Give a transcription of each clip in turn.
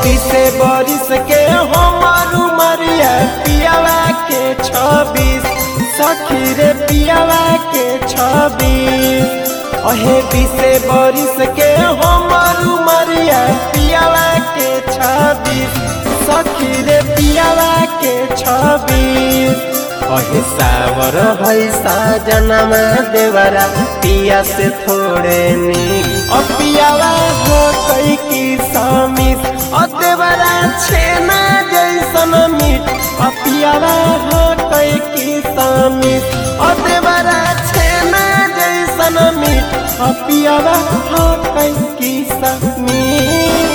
बीसे बरिस के हमर उमरिया पियावा के 26 सखी रे पियावा के 26 अहे बीसे बरिस के हमर उमरिया पियावा के 26 सखी रे पियावा के 26 अहे सावर भैसा जनम देवरा पिया से थोड़े नीक पियावा हो कई की सामिस देवरा छेना जैसन मीठ पियावा हो कई की सामिस देवरा छेना जैसन मीठ पियावा हो कई की सामिस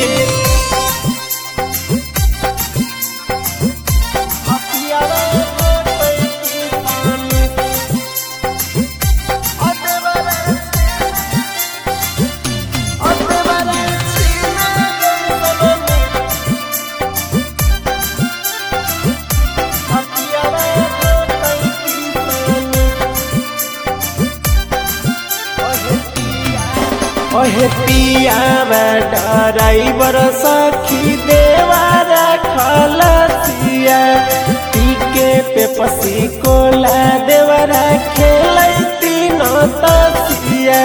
ओहे पियावा ड्राइवर सखी देवारा खलसिया पीके पे पसी कोला देवरा खेलती न तसिया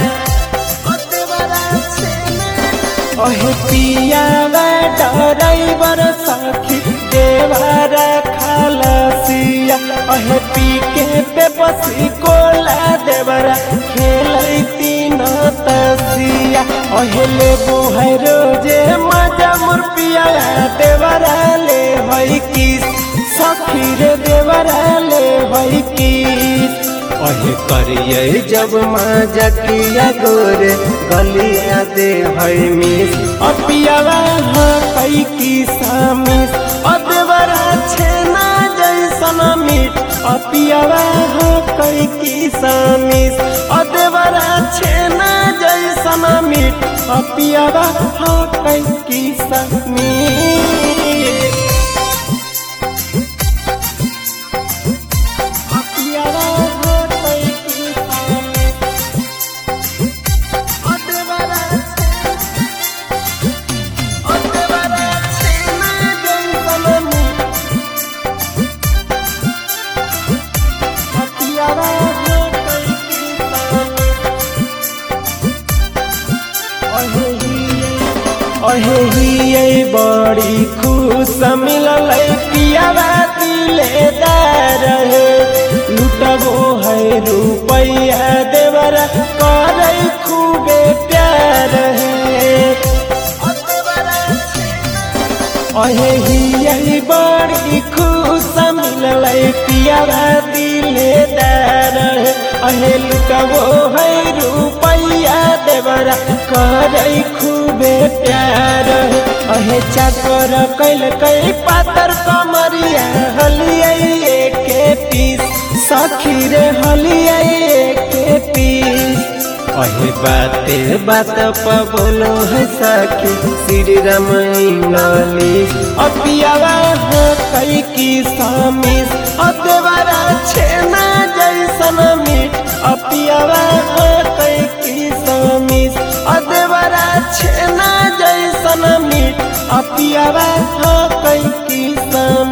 ओहे पियावा ड्राइवर सखी देवारा खलसिया ओहे पीके पे पसी कोला देवरा खेलती न तसिया ओहेले बुहै रोजे मजा मोर पिया देवरा ले होई किस सखी रे देवरा ले होई किस ओहे करिए जब मजा किया गोरे गलिया दे होई मिस पियावा हाँ कई की सामिस देवरा छेना जैसन मीठ पियावा हाँ कई की सामिस देवरा छेना जैसन मीठ पियावा हाँ कई की सामिस अहे ही बड़ी खुश मिलल पियावा दिलेदार लुटबो है रुपया देवरा करे खूबे प्यार अहे ही बड़ी खुश मिलल पियावा दिलेदार अहे लुटबो है रुपया देवरा करे खूबे प्यार अहे चाकर कैल कई पातर कमरिया हलिया के पीस सखी रे हलिया के पीस अहे बाते बात पर बोलो है सखी श्री राम इंग्लिश पियावा हो कई की सामिस देवरा छेना जैसन मीठ पियावा हो कई की सामिस देवरा छेना जैसन मीठ पियावा हो कई की सामिस।